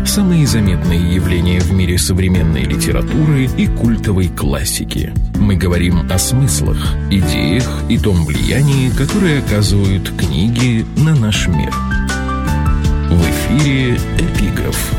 самые заметные явления в мире современной литературы и культовой классики. Мы говорим о смыслах, идеях и том влиянии, которое оказывают книги на наш мир. В эфире «Эпиграф».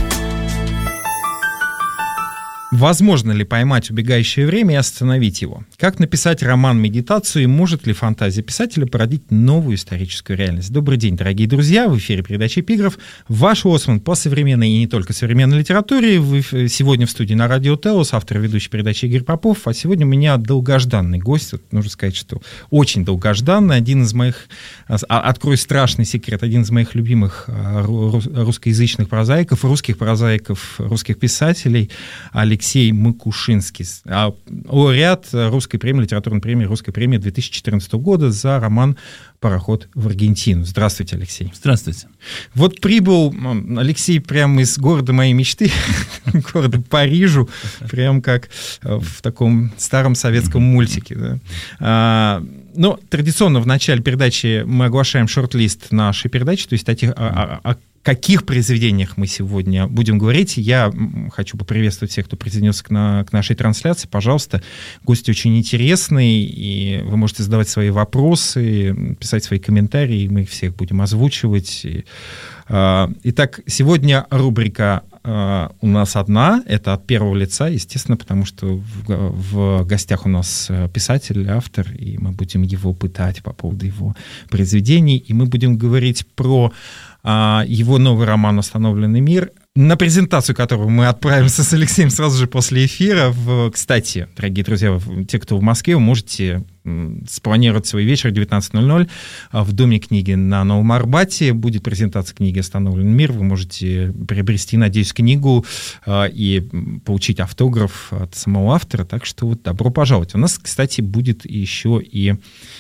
Возможно ли поймать убегающее время и остановить его? Как написать роман-медитацию и может ли фантазия писателя породить новую историческую реальность? Добрый день, дорогие друзья, в эфире передачи «Эпиграф». Ваш лоцман по современной и не только современной литературе. Сегодня в студии на радио Теос, автор и ведущий передачи Игорь Попов. А сегодня у меня долгожданный гость. Нужно сказать, что очень долгожданный. Один из моих, открою страшный секрет, один из моих любимых русскоязычных прозаиков, русских писателей, Алексей Макушинский, лауреат русской премии, литературной премии, русской премии 2014 года за роман «Пароход в Аргентину». Здравствуйте, Алексей. Здравствуйте. Вот прибыл Алексей прямо из города моей мечты, города Парижу, прям как в таком старом советском мультике. Да. Но традиционно в начале передачи мы оглашаем шорт-лист нашей передачи, то есть о каких произведениях мы сегодня будем говорить. Я хочу поприветствовать всех, кто присоединился к нашей трансляции. Пожалуйста, гости очень интересные, и вы можете задавать свои вопросы, писать свои комментарии, мы их всех будем озвучивать. Итак, сегодня рубрика у нас одна, это от первого лица, естественно, потому что в гостях у нас писатель, автор, и мы будем его пытать по поводу его произведений, и мы будем говорить про его новый роман «Остановленный мир», на презентацию которого мы отправимся с Алексеем сразу же после эфира. Кстати, дорогие друзья, те, кто в Москве, вы можете спланировать свой вечер 19:00 в Доме книги на Новом Арбате. Будет презентация книги «Остановленный мир». Вы можете приобрести, надеюсь, книгу и получить автограф от самого автора. Так что вот добро пожаловать. У нас, кстати, будет еще и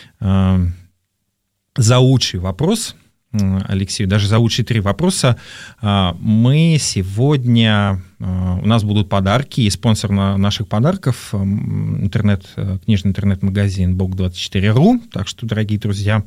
заучий вопрос Алексею, даже за лучшие 3 вопроса. Мы сегодня, у нас будут подарки, и спонсор наших подарков книжный интернет-магазин Бог24.ру, так что, дорогие друзья,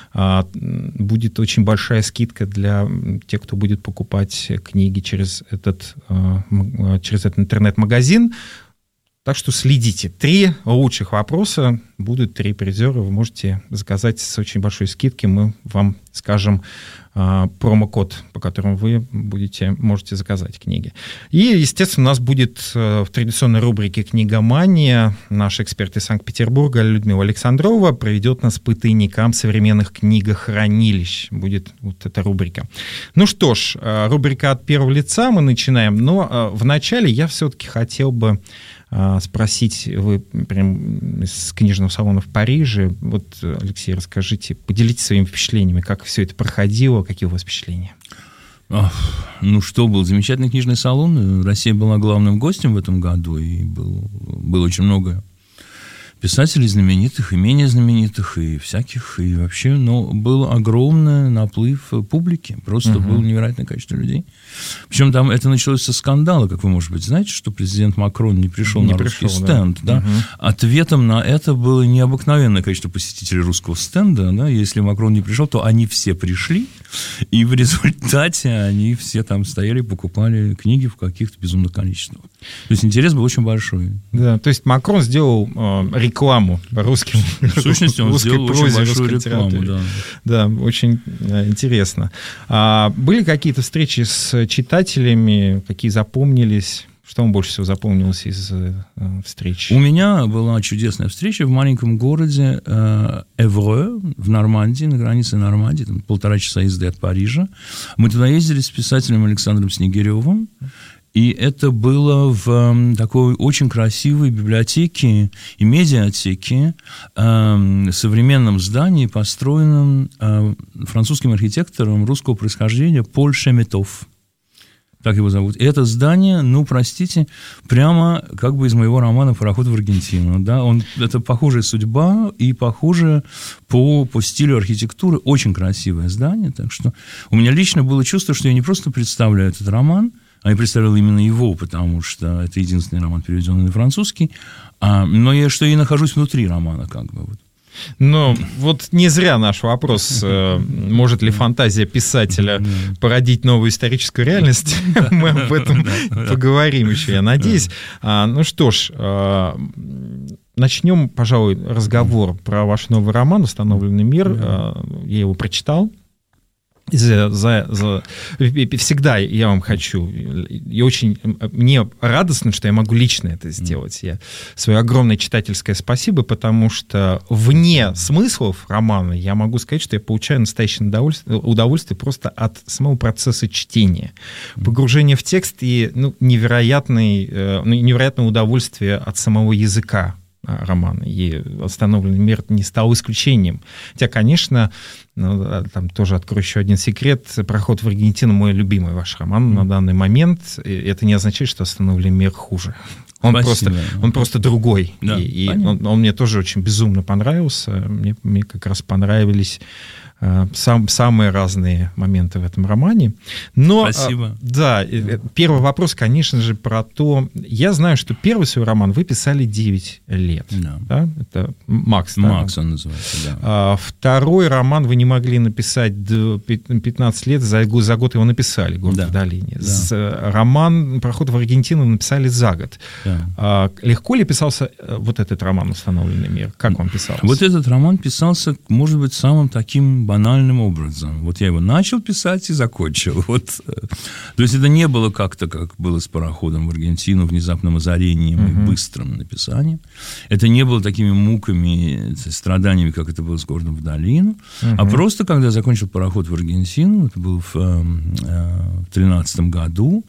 будет очень большая скидка для тех, кто будет покупать книги через этот интернет-магазин. Так что следите. 3 лучших вопроса, будут 3 призера, вы можете заказать с очень большой скидки. Мы вам скажем промокод, по которому вы можете заказать книги. И, естественно, у нас будет в традиционной рубрике «Книгомания» наш эксперт из Санкт-Петербурга Людмила Александрова проведет нас по тайникам современных книгохранилищ. Будет вот эта рубрика. Ну что ж, рубрика от первого лица, мы начинаем. Но вначале я все-таки хотел бы спросить, вы прям из книжного салона в Париже. Вот, Алексей, расскажите, поделитесь своими впечатлениями, как все это проходило, какие у вас впечатления? Ну что, был замечательный книжный салон. Россия была главным гостем в этом году, и было очень много писателей знаменитых и менее знаменитых, и всяких, и вообще, но был огромный наплыв публики, просто было невероятное количество людей. Причем там это началось со скандала, как вы, может быть, знаете, что президент Макрон не пришел на русский стенд. Да? Ответом на это было необыкновенное количество посетителей русского стенда. Да? Если Макрон не пришел, то они все пришли, и в результате они все там стояли, покупали книги в каких-то безумных количествах. То есть интерес был очень большой. Да, то есть Макрон сделал рекламу русским. В сущности, он сделал очень большую рекламу. Да, очень интересно. Были какие-то встречи с читателями, какие запомнились? Что вам больше всего запомнилось из встреч? У меня была чудесная встреча в маленьком городе Эвре в Нормандии, на границе Нормандии, там 1,5 часа езды от Парижа. Мы туда ездили с писателем Александром Снегиревым. И это было в такой очень красивой библиотеке и медиатеке, современном здании, построенном французским архитектором русского происхождения Поль Шеметов. Так его зовут. И это здание, прямо как бы из моего романа «Пароход в Аргентину». Да? Это похожая судьба и похоже по стилю архитектуры. Очень красивое здание. Так что у меня лично было чувство, что я не просто представляю этот роман, а я представлял именно его, потому что это единственный роман, переведенный на французский, но я нахожусь внутри романа, как бы вот. Но вот не зря наш вопрос, может ли фантазия писателя породить новую историческую реальность, мы об этом поговорим еще, я надеюсь. Ну что ж, начнем, пожалуй, разговор про ваш новый роман «Установленный мир». Я его прочитал. Всегда я вам хочу, мне радостно, что я могу лично это сделать. Свое огромное читательское спасибо, потому что вне смыслов романа я могу сказать, что я получаю настоящее удовольствие просто от самого процесса чтения. Погружение в текст и невероятное удовольствие от самого языка романа. И «Установленный мир» не стал исключением. Хотя, конечно, там тоже открою еще один секрет. «Проход в Аргентину» — мой любимый ваш роман на данный момент. И это не означает, что «Установленный мир» хуже. Он просто другой. Да, и он мне тоже очень безумно понравился. Мне как раз понравились самые разные моменты в этом романе. Но, спасибо. Да, первый вопрос, конечно же, про то... Я знаю, что первый свой роман вы писали 9 лет. Да? Это «Макс». «Макс» он называется, да. Второй роман вы не могли написать 15 лет, за год его написали, «Город в долине». Да. Роман «Проход в Аргентину» написали за год. Да. Легко ли писался вот этот роман «Установленный мир»? Как он писался? Вот этот роман писался, может быть, самым таким банальным образом. Вот я его начал писать и закончил. Вот. То есть это не было как-то, как было с «Пароходом в Аргентину», внезапным озарением и быстрым написанием. Это не было такими муками, страданиями, как это было с «Городом в долину». А просто, когда я закончил «Пароход в Аргентину», это было в 2013 году,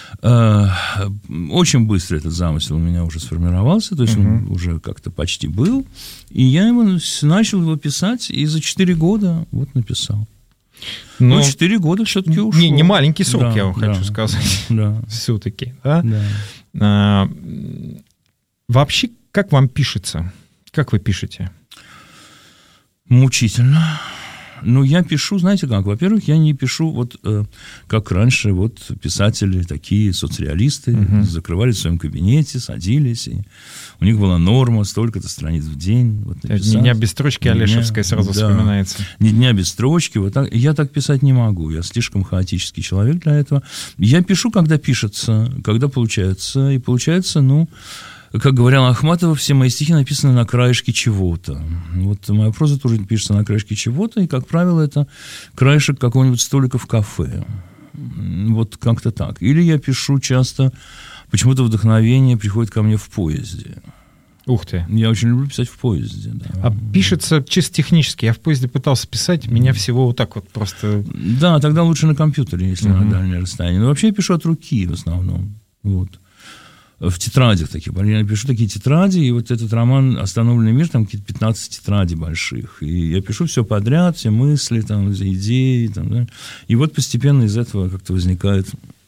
очень быстро этот замысел у меня уже сформировался, то есть он уже как-то почти был, и я начал его писать, и за 4 года вот написал. Но 4 года все-таки ушло. Не маленький срок, я вам хочу сказать. Да. Все-таки. Да? Да. Вообще, как вам пишется? Как вы пишете? Мучительно. Ну, я пишу, знаете как, во-первых, я не пишу, вот как раньше, вот писатели такие, соцреалисты, закрывались в своем кабинете, садились, и у них была норма столько-то страниц в день. Вот, «Ни дня без строчки» Олешевская сразу вспоминается. «Ни дня без строчки», вот так. Я так писать не могу, я слишком хаотический человек для этого. Я пишу, когда пишется, когда получается, и получается, как говорила Ахматова, все мои стихи написаны на краешке чего-то. Вот моя проза тоже пишется на краешке чего-то, и, как правило, это краешек какого-нибудь столика в кафе. Вот как-то так. Или я пишу часто, почему-то вдохновение приходит ко мне в поезде. Ух ты. Я очень люблю писать в поезде. Да. А пишется чисто технически. Я в поезде пытался писать, меня всего вот так вот просто... Да, тогда лучше на компьютере, если на дальнее расстояние. Но вообще я пишу от руки в основном. Вот. В тетрадях таких. Я пишу такие тетради, и вот этот роман «Остановленный мир», там какие-то 15 тетрадей больших. И я пишу все подряд, все мысли, там, идеи. Там, да. И вот постепенно из этого как-то возникает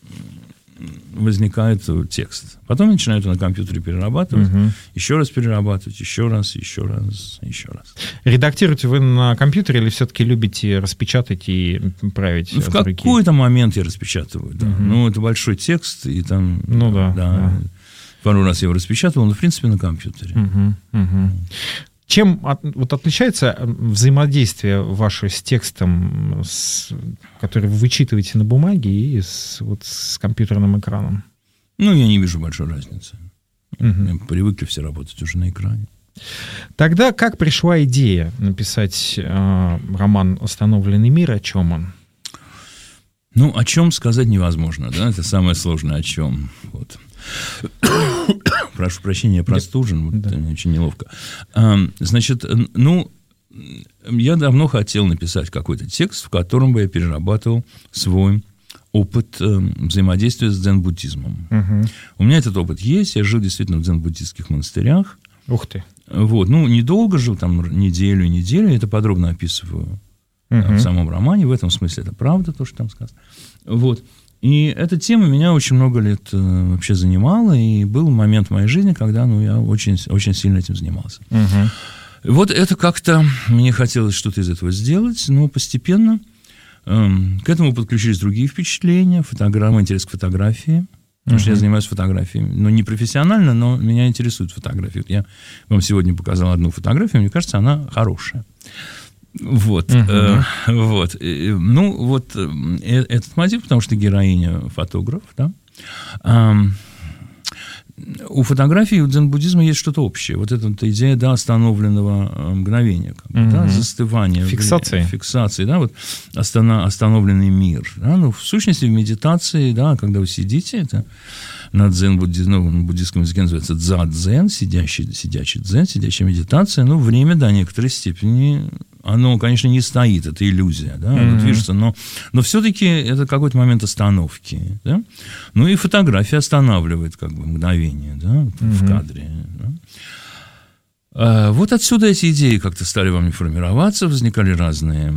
текст. Потом я начинаю это на компьютере перерабатывать, еще раз перерабатывать, еще раз. Редактируете вы на компьютере или все-таки любите распечатать и править? В какой-то момент я распечатываю, да. Это большой текст, и там... Да. Пару раз я его распечатывал, но, в принципе, на компьютере. Чем отличается взаимодействие ваше с текстом, который вы вычитываете на бумаге, и с компьютерным экраном? Я не вижу большой разницы. Привыкли все работать уже на экране. Тогда как пришла идея написать роман «Установленный мир», о чем он? О чем сказать невозможно, да? Это самое сложное, о чем. Вот. Прошу прощения, я простужен, мне очень неловко. Значит, я давно хотел написать какой-то текст, в котором бы я перерабатывал свой опыт взаимодействия с дзен-буддизмом. У меня этот опыт есть, я жил действительно в дзен-буддистских монастырях. Ух ты! Вот, недолго жил, там неделю, я это подробно описываю в самом романе, в этом смысле это правда, то, что там сказано. Вот. И эта тема меня очень много лет вообще занимала, и был момент в моей жизни, когда я очень, очень сильно этим занимался. Вот это как-то мне хотелось что-то из этого сделать, но постепенно к этому подключились другие впечатления, интерес к фотографии. Потому что я занимаюсь фотографией. Ну, не профессионально, но меня интересует фотография. Я вам сегодня показал одну фотографию, мне кажется, она хорошая. Вот. Вот. Ну, вот этот мотив, потому что героиня фотограф, да. У фотографии, у дзен-буддизма есть что-то общее. Вот эта идея, да, остановленного мгновения, как бы, да, застывания. Фиксации, да, вот остановленный мир. Да, ну, в сущности, в медитации, да, когда вы сидите, это на дзен-буддизме, на буддийском языке называется дза-дзен, сидячий дзен, сидячая медитация, ну, время до некоторой степени, оно, конечно, не стоит, это иллюзия, да, оно движется, но все-таки это какой-то момент остановки, да? Ну, и фотография останавливает, как бы, мгновение, да, в кадре, да? Вот отсюда эти идеи как-то стали во мне формироваться, возникали разные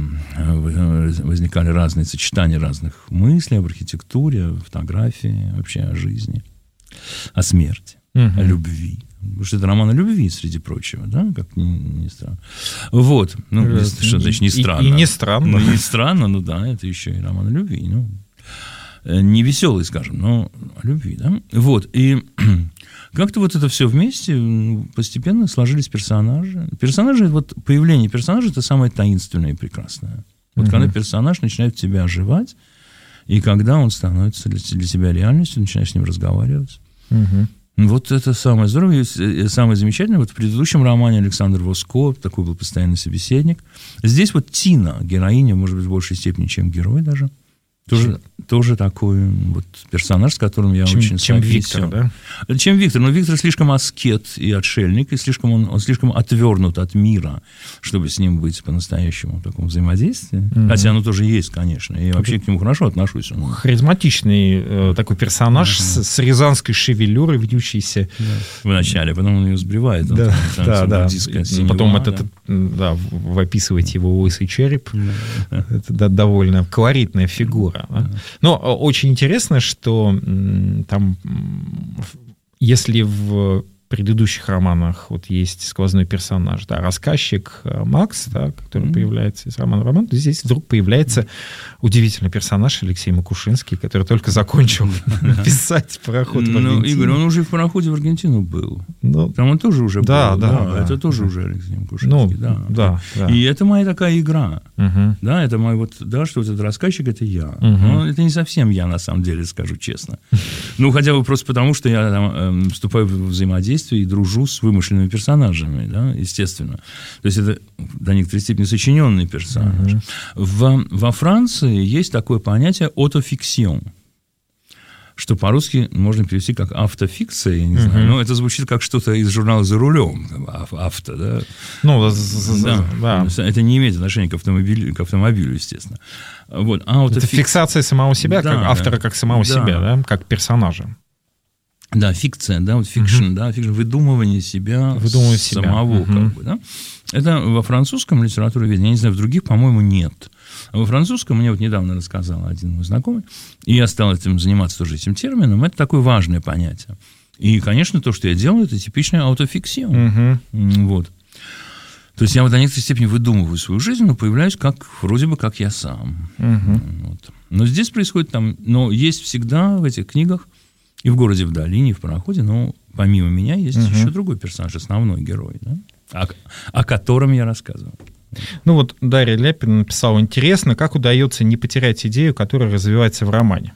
сочетания разных мыслей об архитектуре, о фотографии, вообще о жизни, о смерти, о любви. Потому что это роман о любви, среди прочего, да, как ни странно. Вот, ну, что значит не странно? И не странно. Ну, не странно, ну да, это еще и роман о любви, ну, не веселый, скажем, но о любви, да. Вот, и как-то вот это все вместе постепенно сложились персонажи. Персонажи, вот появление персонажа – это самое таинственное и прекрасное. Вот когда персонаж начинает в тебя оживать, и когда он становится для тебя реальностью, начинаешь с ним разговаривать. Вот это самое здоровое и самое замечательное. Вот в предыдущем романе Александр Воско, такой был постоянный собеседник. Здесь вот Тина, героиня, может быть, в большей степени, чем герой даже. Тоже такой вот персонаж, с которым я очень чем Виктор, да? Чем Виктор. Но Виктор слишком аскет и отшельник, и он слишком отвернут от мира, чтобы с ним быть по-настоящему в таком взаимодействии. Хотя оно тоже есть, конечно. И вообще к нему хорошо отношусь. Харизматичный такой персонаж с рязанской шевелюрой, вьющейся. В начале, потом он ее сбривает. Да. Потом вы описываете его лысый череп. Это довольно колоритная фигура. Да? Но очень интересно, что там, если в предыдущих романах вот есть сквозной персонаж, да, рассказчик Макс, да, который появляется из романа в роман, то здесь вдруг появляется удивительный персонаж Алексей Макушинский, который только закончил писать «Пароход в Аргентину». Ну, Игорь, он уже в «Пароходе в Аргентину» был. Там он тоже уже был. Да, это тоже уже Алексей Макушинский. Да. И это моя такая игра. Да, это мой вот, да, что вот этот рассказчик — это я. Но это не совсем я, на самом деле, скажу честно. Ну, хотя бы просто потому, что я там вступаю в взаимодействие и дружу с вымышленными персонажами, да, естественно. То есть это до некоторой степени сочиненный персонаж. Во Франции есть такое понятие «autofiction», что по-русски можно перевести как автофикция, я не знаю, но это звучит как что-то из журнала «За рулем», авто, да. Ну, да. Это не имеет отношения к автомобилю, естественно. Вот. Это фиксация самого себя, как автора, как самого себя, да, как персонажа. Да, фикция, да, вот фикшн, да, выдумывание себя самого, как бы, да. Это во французском литературе, я не знаю, в других, по-моему, нет. А во французском мне вот недавно рассказал один мой знакомый, и я стал заниматься тоже этим термином, это такое важное понятие. И, конечно, то, что я делаю, это типичная аутофиксия. Вот. То есть я вот до некоторой степени выдумываю свою жизнь, но появляюсь вроде бы как я сам. Вот. Но здесь происходит но есть всегда в этих книгах, и в «Городе в долине», и в «Пароходе», но помимо меня есть еще другой персонаж, основной герой, да, о котором я рассказываю. Ну вот Дарья Ляпина написала: интересно, как удается не потерять идею, которая развивается в романе?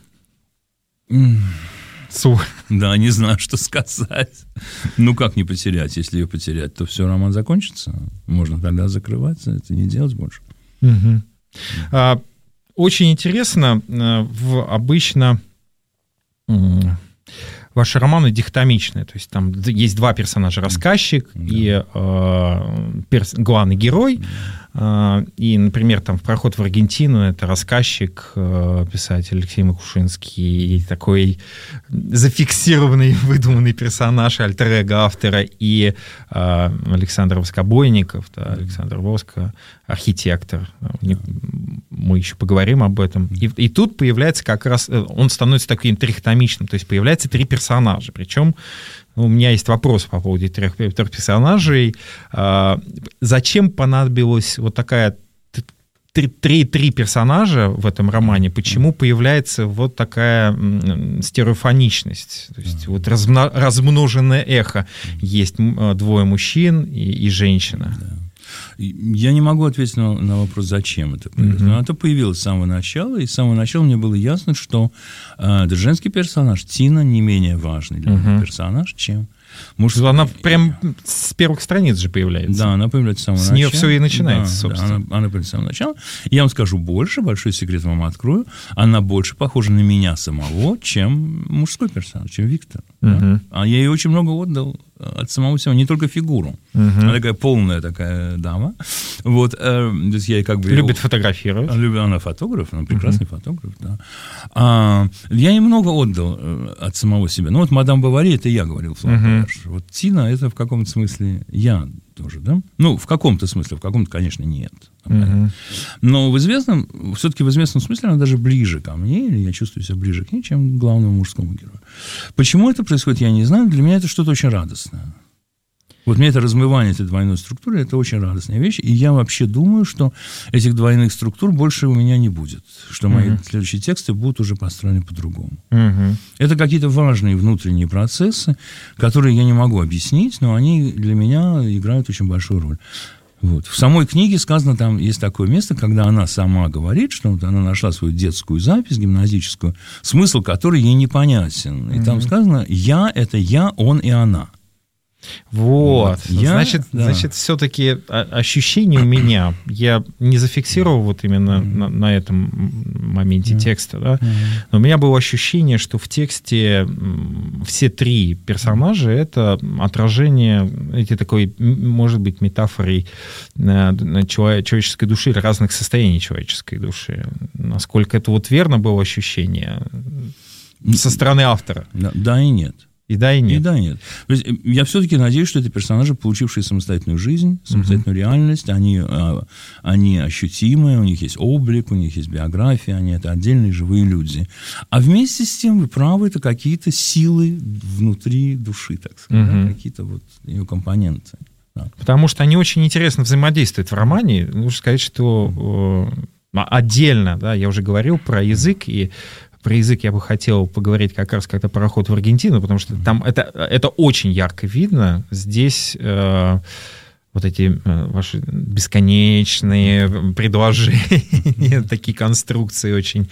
Да, не знаю, что сказать. Ну, как не потерять? Если ее потерять, то все, роман закончится. Можно тогда закрываться, это не делать больше. Очень интересно, обычно ваши романы дихотомичные, то есть там есть два персонажа, рассказчик и главный герой, и, например, там в «Пароход в Аргентину» это рассказчик, писатель Алексей Макушинский, и такой зафиксированный, выдуманный персонаж, альтер-эго автора, и Александр Воскобойников, да, Александр Воско, архитектор. Мы еще поговорим об этом. И тут появляется как раз, он становится таким трихотомичным, то есть появляется три персонажа, причем у меня есть вопрос по поводу трех персонажей. Зачем понадобилась вот такая три персонажа в этом романе, почему появляется вот такая стереофоничность, то есть вот размноженное эхо. Есть двое мужчин и женщина. Да. Я не могу ответить на вопрос, зачем это появилось. Но это появилось с самого начала, и с самого начала мне было ясно, что это женский персонаж, Тина, не менее важный для меня персонаж, чем мужской. Она прям с первых страниц же появляется. Да, она появляется с самого начала. С нее все и начинается, собственно. Да, она появляется с самого начала. Я вам скажу больше, большой секрет вам открою. Она больше похожа на меня самого, чем мужской персонаж, чем Виктор. Да? А я ей очень много отдал от самого себя, не только фигуру. Она такая полная такая дама. Вот, то есть я как бы... Любит фотографировать. Она фотограф, она прекрасный фотограф, да. Я ей много отдал от самого себя. Ну, вот «Мадам Бовари» — это я говорил, вот Тина — это в каком-то смысле я тоже, да? Ну, в каком-то смысле, в каком-то, конечно, нет. Но все-таки в известном смысле она даже ближе ко мне, или я чувствую себя ближе к ней, чем к главному мужскому герою. Почему это происходит, я не знаю. Для меня это что-то очень радостное. Вот мне это размывание этой двойной структуры — это очень радостная вещь, и я вообще думаю, что этих двойных структур больше у меня не будет, что мои следующие тексты будут уже построены по-другому. Это какие-то важные внутренние процессы, которые я не могу объяснить, но они для меня играют очень большую роль. Вот. В самой книге сказано, там есть такое место, когда она сама говорит, что вот она нашла свою детскую запись гимназическую, смысл которой ей непонятен. И там сказано «я» — это «я», «он» и «она». Вот. Значит, все-таки ощущение у меня, я не зафиксировал вот именно на этом моменте текста, да, но у меня было ощущение, что в тексте все три персонажа — это отражение, эти такой, может быть, метафорой человеческой души или разных состояний человеческой души. Насколько это вот верно было ощущение со стороны автора? Да и нет. И да, и нет. И да, и нет. То есть я все-таки надеюсь, что это персонажи, получившие самостоятельную жизнь, самостоятельную реальность, они ощутимые, у них есть облик, у них есть биография, они это отдельные живые люди. А вместе с тем, вы правы, это какие-то силы внутри души, так сказать, какие-то вот ее компоненты. Да. Потому что они очень интересно взаимодействуют в романе. Нужно сказать, что отдельно, да, я уже говорил про язык, и про язык я бы хотел поговорить как раз когда пароход в Аргентину, потому что там это очень ярко видно. Здесь вот эти ваши бесконечные предложения, такие конструкции очень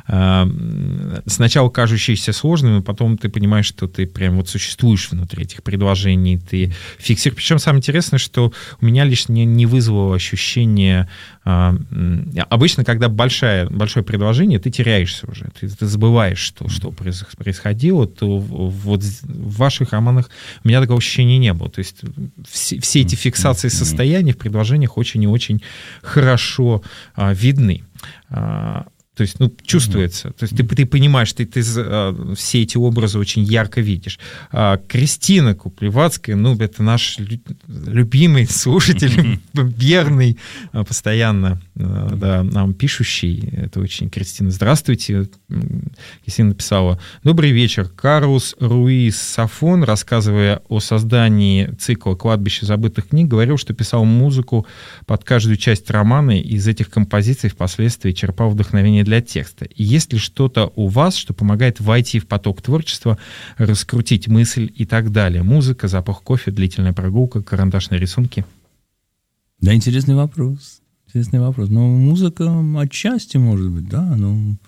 сначала кажущиеся сложными, потом ты понимаешь, что ты прям вот существуешь внутри этих предложений, ты фиксируешь. Причем самое интересное, что у меня лично не вызвало ощущение... Обычно, когда большое предложение, ты теряешься уже, ты забываешь, что происходило, то вот в ваших романах у меня такого ощущения не было. То есть все эти фиксации состояний в предложениях очень и очень хорошо видны. То есть, чувствуется. То есть ты понимаешь, ты все эти образы очень ярко видишь. Кристина Куплевацкая, это наш любимый слушатель, верный, постоянно нам пишущий. Это очень Кристина. Здравствуйте. Кристина написала: «Добрый вечер. Карлос Руис Сафон, рассказывая о создании цикла «Кладбище забытых книг», говорил, что писал музыку под каждую часть романа, и из этих композиций впоследствии черпал вдохновение для текста. И есть ли что-то у вас, что помогает войти в поток творчества, раскрутить мысль и так далее? Музыка, запах кофе, длительная прогулка, карандашные рисунки?» Да, интересный вопрос. Но музыка отчасти, может быть, да,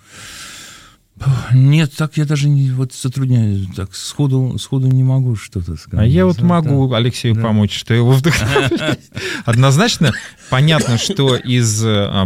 Нет, так я даже затрудняюсь, так сходу не могу что-то сказать. А я могу Алексею помочь, что его вдохновляет. Однозначно понятно, что из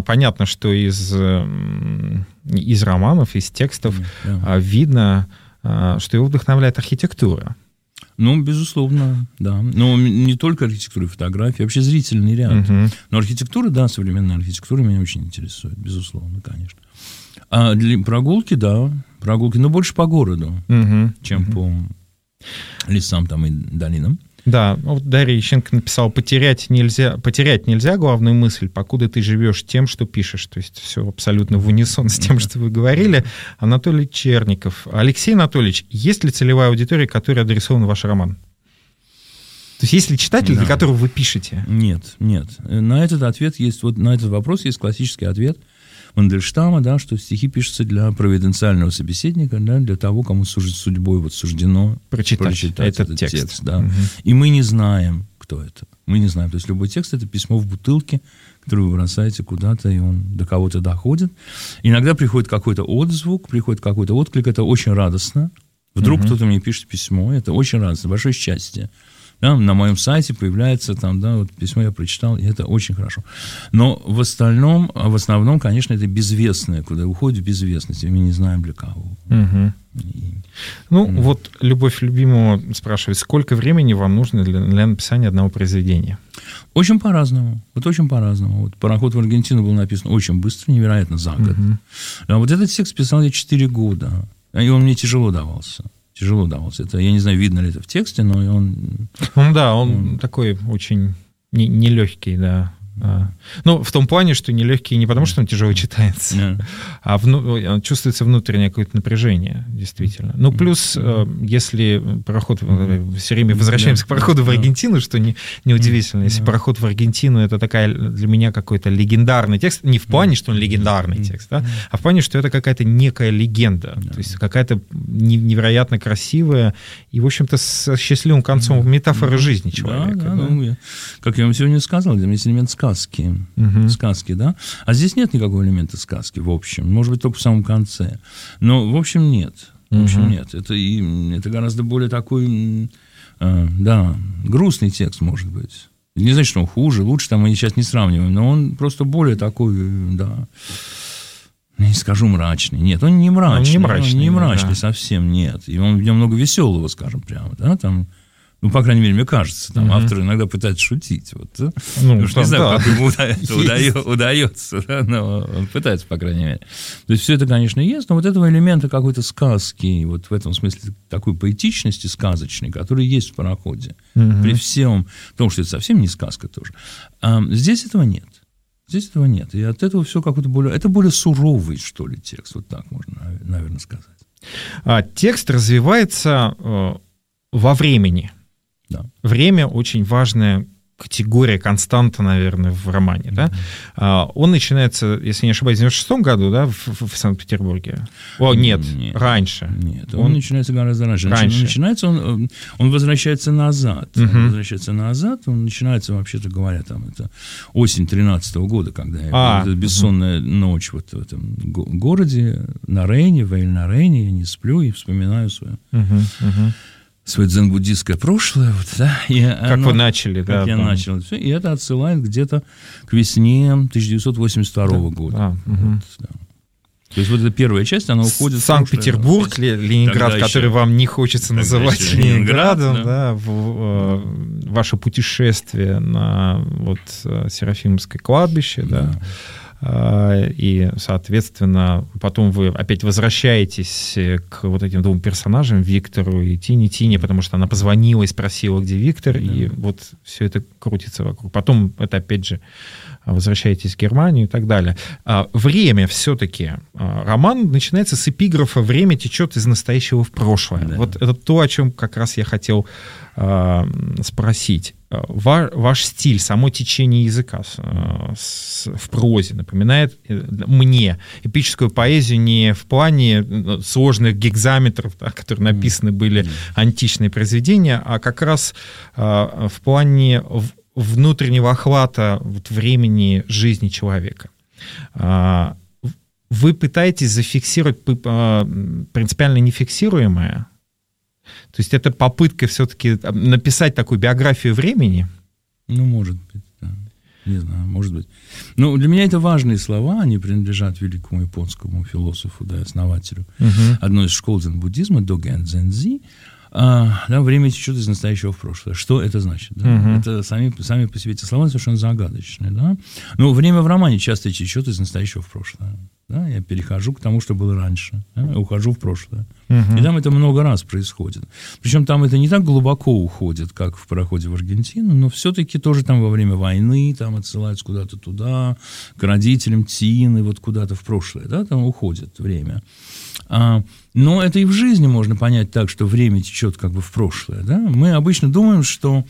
романов, из текстов видно, что его вдохновляет архитектура. Безусловно, да. Но не только архитектура и фотография, вообще зрительный ряд. Но архитектура, да, современная архитектура меня очень интересует, безусловно, конечно. А для прогулки, но больше по городу, чем по лесам там и долинам. Да, вот Дарья Ищенко написала: потерять нельзя главную мысль, покуда ты живешь тем, что пишешь. То есть все абсолютно в унисон с тем, что вы говорили. Анатолий Черников. Алексей Анатольевич, есть ли целевая аудитория, которой адресован ваш роман? То есть есть ли читатель, для которого вы пишете? Нет. На этот вопрос есть классический ответ Мандельштама, да, что стихи пишутся для провиденциального собеседника, да, для того, кому судьбой суждено прочитать этот текст. Да. И мы не знаем, кто это. Мы не знаем. То есть любой текст — это письмо в бутылке, которое вы бросаете куда-то, и он до кого-то доходит. Иногда приходит какой-то отзвук, приходит какой-то отклик. Это очень радостно. Вдруг кто-то мне пишет письмо. Это очень радостно. Большое счастье. Да, на моем сайте появляется письмо, я прочитал, и это очень хорошо. Но в основном, конечно, это безвестное, куда уходит в безвестность, и мы не знаем для кого. Вот Любовь Любимого спрашивает, сколько времени вам нужно для написания одного произведения? Очень по-разному. Очень по-разному. «Пароход в Аргентину» был написан очень быстро, невероятно, за год. А вот этот текст писал я 4 года, и он мне тяжело давался. Это, я не знаю, видно ли это в тексте, но он... Он такой очень нелегкий, да. В том плане, что нелегкий не потому, что он тяжело читается, а чувствуется внутреннее какое-то напряжение, действительно. Плюс, если пароход... Все время возвращаемся к пароходу в Аргентину, что неудивительно. Если пароход в Аргентину — это такая для меня какой-то легендарный текст, не в плане, что он легендарный текст, да, а в плане, что это какая-то некая легенда, то есть какая-то невероятно красивая и, в общем-то, с счастливым концом метафора жизни человека. Как я вам сегодня сказал, для меня есть элемент сказки, да? А здесь нет никакого элемента сказки, в общем. Может быть, только в самом конце. Но, в общем, нет. Это гораздо более такой, грустный текст, может быть. Не значит, что он хуже, лучше, там мы сейчас не сравниваем, но он просто более такой, не скажу мрачный. Нет, он не мрачный. Он не мрачный совсем, нет. И в нем много веселого, скажем прямо, да, там... по крайней мере, мне кажется, автор иногда пытается шутить. Не знаю, как ему это удается, но он пытается, по крайней мере. То есть все это, конечно, есть, но вот этого элемента какой-то сказки, вот в этом смысле такой поэтичности сказочной, который есть в «Пароходе», при всем том, что это совсем не сказка тоже, здесь этого нет. И от этого все какое-то более... Это более суровый, что ли, текст, вот так можно, наверное, сказать. Текст развивается во времени. Да. Время очень важная категория, константа, наверное, в романе. Да? Он начинается, если не ошибаюсь, в 96-м году, да, в Санкт-Петербурге? Нет, раньше. Нет, он начинается гораздо раньше. Он возвращается назад. Он начинается, вообще-то говоря, это осень 13-го года, когда бессонная ночь вот в этом городе, на Рейне, на Рейне, я не сплю и вспоминаю свое дзен-буддистское прошлое. Вы начали, да. Как я начал. И это отсылает где-то к весне 1982 года. То есть вот эта первая часть, она уходит в Санкт-Петербург, Ленинград, который вам не хочется называть Ленинградом, да, ваше путешествие на Серафимовское кладбище, да. И, соответственно, потом вы опять возвращаетесь к вот этим двум персонажам, Виктору и Тине, потому что она позвонила и спросила, где Виктор, и вот все это крутится вокруг. Потом это, опять же, возвращаетесь в Германию и так далее. Время все-таки. Роман начинается с эпиграфа «Время течет из настоящего в прошлое». Да. Вот это то, о чем как раз я хотел спросить. Ваш стиль, само течение языка в прозе напоминает мне эпическую поэзию не в плане сложных гекзаметров, да, которые написаны были античные произведения, а как раз в плане внутреннего охвата времени жизни человека. Вы пытаетесь зафиксировать принципиально нефиксируемое. То есть это попытка все-таки написать такую биографию времени? Может быть, да. Не знаю, может быть. Но для меня это важные слова, они принадлежат великому японскому философу, да, основателю одной из школ дзен-буддизма, Доген Дзензи. Время течет из настоящего в прошлое. Что это значит? Да? Это сами по себе эти слова совершенно загадочные. Да? Но время в романе часто течет из настоящего в прошлое. Да? Я перехожу к тому, что было раньше. Да? Ухожу в прошлое. И там это много раз происходит. Причем там это не так глубоко уходит, как в «Пароходе в Аргентину, но все-таки тоже там во время войны там отсылаются куда-то туда, к родителям Тины, вот куда-то в прошлое. Да? Там уходит время. Но это и в жизни можно понять так, что время течет как бы в прошлое. Да? Мы обычно думаем, что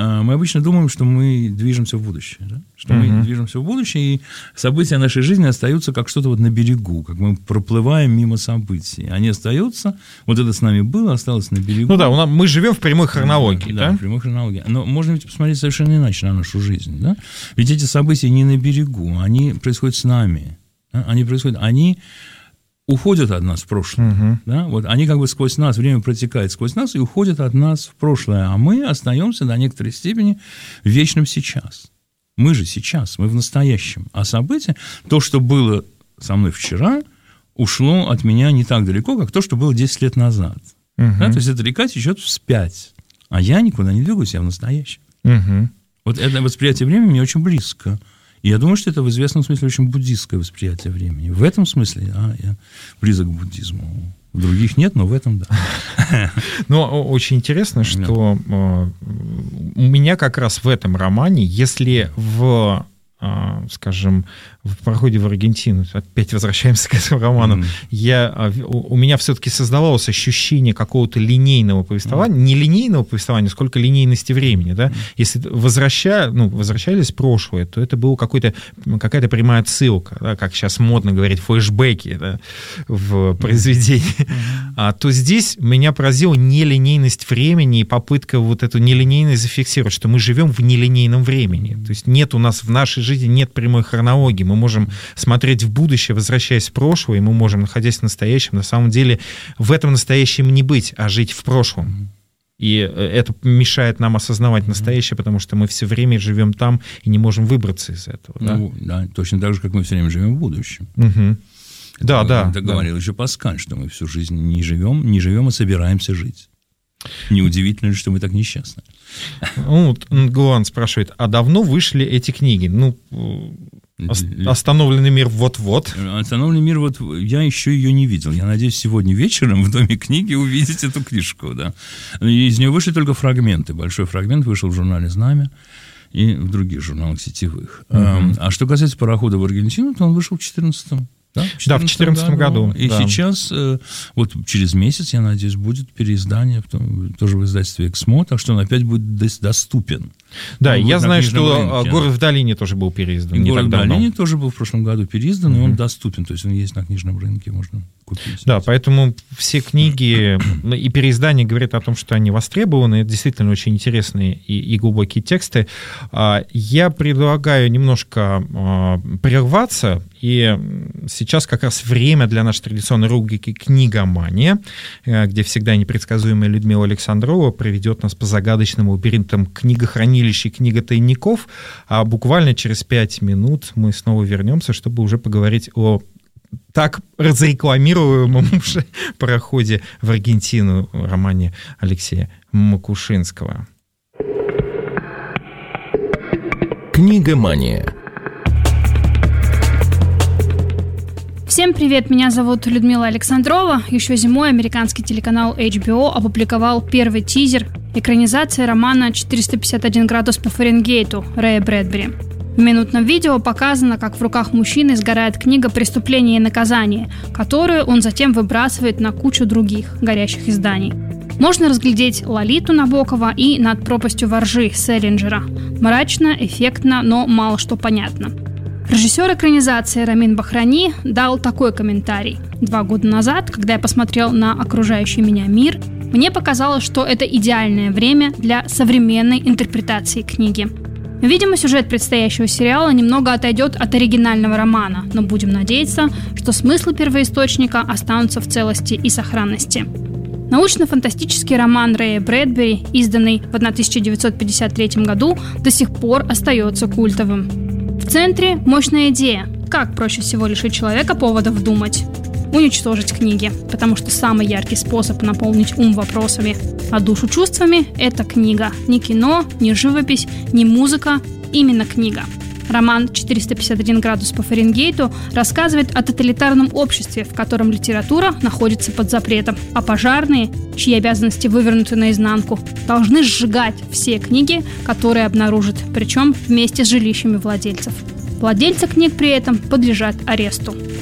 мы движемся в будущее. Да? Что мы движемся в будущее, и события нашей жизни остаются как что-то вот на берегу, как мы проплываем мимо событий. Они остаются, вот это с нами было, осталось на берегу. Ну да, мы живем в прямой хронологии. Да, в прямой хронологии. Но можно ведь посмотреть совершенно иначе на нашу жизнь. Да? Ведь эти события не на берегу, они происходят с нами. Да? Они уходят от нас в прошлое. Да? Вот они как бы сквозь нас, время протекает сквозь нас и уходят от нас в прошлое, а мы остаемся до некоторой степени в вечном сейчас. Мы же сейчас, мы в настоящем. А события, то, что было со мной вчера, ушло от меня не так далеко, как то, что было 10 лет назад. Да? То есть эта река течет вспять, а я никуда не двигаюсь, я в настоящем. Вот это восприятие времени мне очень близко. И я думаю, что это в известном смысле очень буддистское восприятие времени. В этом смысле я близок к буддизму. В других нет, но в этом да. Но очень интересно, что у меня как раз в этом романе, если скажем, в проходе в Аргентину, опять возвращаемся к этому роману, у меня все-таки создавалось ощущение какого-то линейного повествования, не линейного повествования, сколько линейности времени, да? Если возвращались в прошлое, то это была какая-то прямая отсылка, да? Как сейчас модно говорить, флешбеки, да? В произведении. То здесь меня поразила нелинейность времени и попытка вот эту нелинейность зафиксировать, что мы живем в нелинейном времени. То есть нет у нас в нашей жизни нет прямой хронологии. Мы можем смотреть в будущее, возвращаясь в прошлое, и мы можем, находясь в настоящем, на самом деле в этом настоящем не быть, а жить в прошлом. И это мешает нам осознавать настоящее, потому что мы все время живем там и не можем выбраться из этого. Да, точно так же, как мы все время живем в будущем. Это говорил еще Паскаль, что мы всю жизнь не живем, а собираемся жить. Неудивительно ли, что мы так несчастны? Нгуан спрашивает, а давно вышли эти книги? «Остановленный мир» вот-вот. «Остановленный мир» я еще ее не видел. Я надеюсь, сегодня вечером в Доме книги увидеть эту книжку. Да. Из нее вышли только фрагменты. Большой фрагмент вышел в журнале «Знамя» и в других журналах сетевых. А что касается «Парохода в Аргентину», то он вышел в 2014 Да, в 2014 году. И сейчас, вот через месяц, я надеюсь, будет переиздание, тоже в издательстве «Эксмо», так что он опять будет доступен. Да, я знаю, что «Город в долине» тоже был переиздан. «Город в долине» тоже был в прошлом году переиздан, и он доступен, то есть он есть на книжном рынке, можно купить. Да, поэтому все книги и переиздания говорят о том, что они востребованы, это действительно очень интересные и глубокие тексты. Я предлагаю немножко прерваться, и сейчас как раз время для нашей традиционной рубрики «Книгомания», где всегда непредсказуемая Людмила Александрова проведет нас по загадочным лабиринтам книгохранилищ и книготайников, а буквально через 5 минут мы снова вернемся, чтобы уже поговорить о так разрекламируемом уже пароходе в Аргентину, романе Алексея Макушинского. Книгомания. Всем привет, меня зовут Людмила Александрова. Еще зимой американский телеканал HBO опубликовал первый тизер экранизации романа «451 градус по Фаренгейту» Рэя Брэдбери. В минутном видео показано, как в руках мужчины сгорает книга «Преступление и наказание», которую он затем выбрасывает на кучу других горящих изданий. Можно разглядеть Лолиту Набокова и «Над пропастью воржи» Селлинджера. Мрачно, эффектно, но мало что понятно. Режиссер экранизации Рамин Бахрани дал такой комментарий. 2 года назад, когда я посмотрел на окружающий меня мир, мне показалось, что это идеальное время для современной интерпретации книги. Видимо, сюжет предстоящего сериала немного отойдет от оригинального романа, но будем надеяться, что смыслы первоисточника останутся в целости и сохранности. Научно-фантастический роман Рэя Брэдбери, изданный в 1953 году, до сих пор остается культовым. В центре мощная идея, как проще всего лишить человека поводов думать. Уничтожить книги, потому что самый яркий способ наполнить ум вопросами, а душу чувствами – это книга. Ни кино, ни живопись, ни музыка, именно книга. Роман «451 градус по Фаренгейту» рассказывает о тоталитарном обществе, в котором литература находится под запретом, а пожарные, чьи обязанности вывернуты наизнанку, должны сжигать все книги, которые обнаружат, причем вместе с жилищами владельцев. Владельцы книг при этом подлежат аресту. В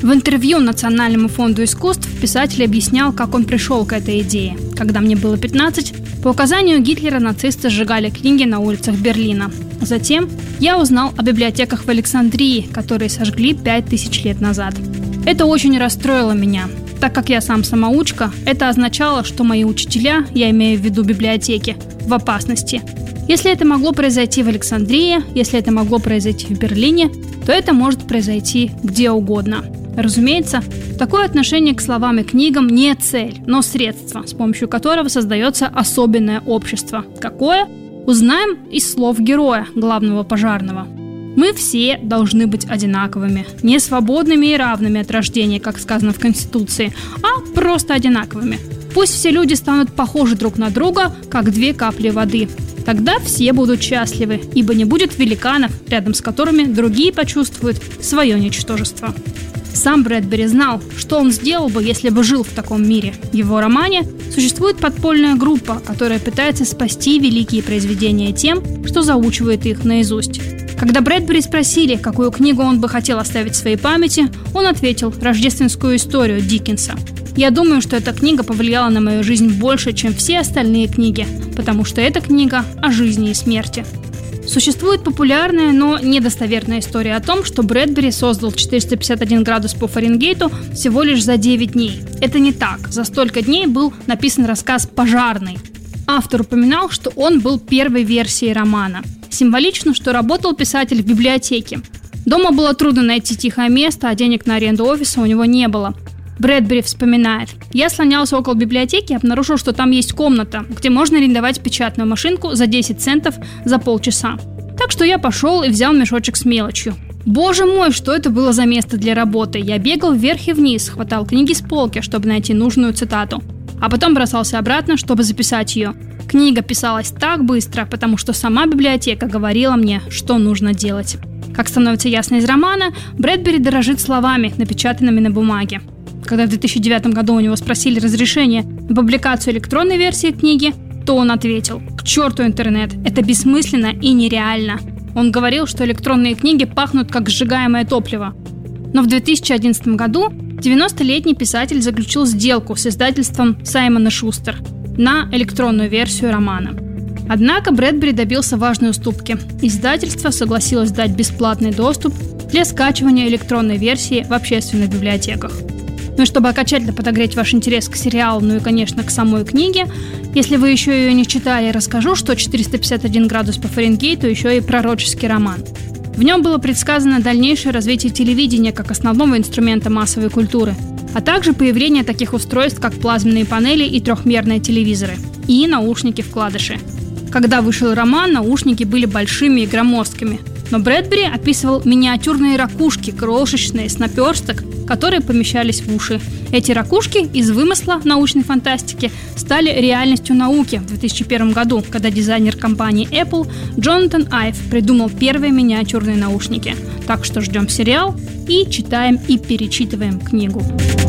В интервью Национальному фонду искусств писатель объяснял, как он пришел к этой идее. Когда мне было 15, по указанию Гитлера нацисты сжигали книги на улицах Берлина. Затем я узнал о библиотеках в Александрии, которые сожгли 5000 лет назад. Это очень расстроило меня. Так как я сам самоучка, это означало, что мои учителя, я имею в виду библиотеки, в опасности. Если это могло произойти в Александрии, если это могло произойти в Берлине, то это может произойти где угодно. Разумеется, такое отношение к словам и книгам не цель, но средство, с помощью которого создается особенное общество. Какое? Узнаем из слов героя, главного пожарного. Мы все должны быть одинаковыми, не свободными и равными от рождения, как сказано в Конституции, а просто одинаковыми. Пусть все люди станут похожи друг на друга, как 2 капли воды. Тогда все будут счастливы, ибо не будет великанов, рядом с которыми другие почувствуют свое ничтожество. Сам Брэдбери знал, что он сделал бы, если бы жил в таком мире. В его романе существует подпольная группа, которая пытается спасти великие произведения тем, что заучивает их наизусть. Когда Брэдбери спросили, какую книгу он бы хотел оставить в своей памяти, он ответил «Рождественскую историю» Диккенса. Я думаю, что эта книга повлияла на мою жизнь больше, чем все остальные книги, потому что эта книга о жизни и смерти. Существует популярная, но недостоверная история о том, что Брэдбери создал 451 градус по Фаренгейту всего лишь за 9 дней. Это не так. За столько дней был написан рассказ «Пожарный». Автор упоминал, что он был первой версией романа. Символично, что работал писатель в библиотеке. Дома было трудно найти тихое место, а денег на аренду офиса у него не было. Брэдбери вспоминает: «Я слонялся около библиотеки и обнаружил, что там есть комната, где можно арендовать печатную машинку за 10 центов за полчаса. Так что я пошел и взял мешочек с мелочью. Боже мой, что это было за место для работы! Я бегал вверх и вниз, хватал книги с полки, чтобы найти нужную цитату. А потом бросался обратно, чтобы записать ее. Книга писалась так быстро, потому что сама библиотека говорила мне, что нужно делать». Как становится ясно из романа, Брэдбери дорожит словами, напечатанными на бумаге. Когда в 2009 году у него спросили разрешение на публикацию электронной версии книги, то он ответил: «К черту интернет, это бессмысленно и нереально». Он говорил, что электронные книги пахнут как сжигаемое топливо. Но в 2011 году 90-летний писатель заключил сделку с издательством Саймон & Шустер на электронную версию романа. Однако Брэдбери добился важной уступки. Издательство согласилось дать бесплатный доступ для скачивания электронной версии в общественных библиотеках. Ну и чтобы окончательно подогреть ваш интерес к сериалу, ну и, конечно, к самой книге, если вы еще ее не читали, расскажу, что 451 градус по Фаренгейту еще и пророческий роман. В нем было предсказано дальнейшее развитие телевидения как основного инструмента массовой культуры, а также появление таких устройств, как плазменные панели и трехмерные телевизоры, и наушники-вкладыши. Когда вышел роман, наушники были большими и громоздкими, но Брэдбери описывал миниатюрные ракушки, крошечные, с наперсток, которые помещались в уши. Эти ракушки из вымысла научной фантастики стали реальностью науки в 2001 году, когда дизайнер компании Apple Джонатан Айв придумал первые миниатюрные наушники. Так что ждем сериал и читаем и перечитываем книгу.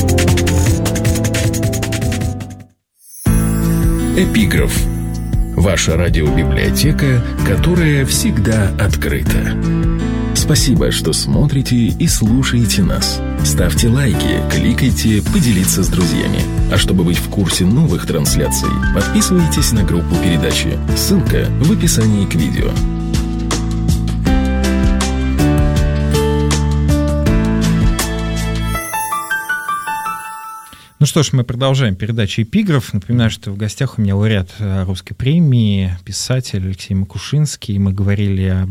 Эпиграф. Ваша радиобиблиотека, которая всегда открыта. Спасибо, что смотрите и слушаете нас. Ставьте лайки, кликайте, поделиться с друзьями. А чтобы быть в курсе новых трансляций, подписывайтесь на группу передачи. Ссылка в описании к видео. Ну что ж, мы продолжаем передачу «Эпиграф». Напоминаю, что в гостях у меня лауреат русской премии, писатель Алексей Макушинский. Мы говорили об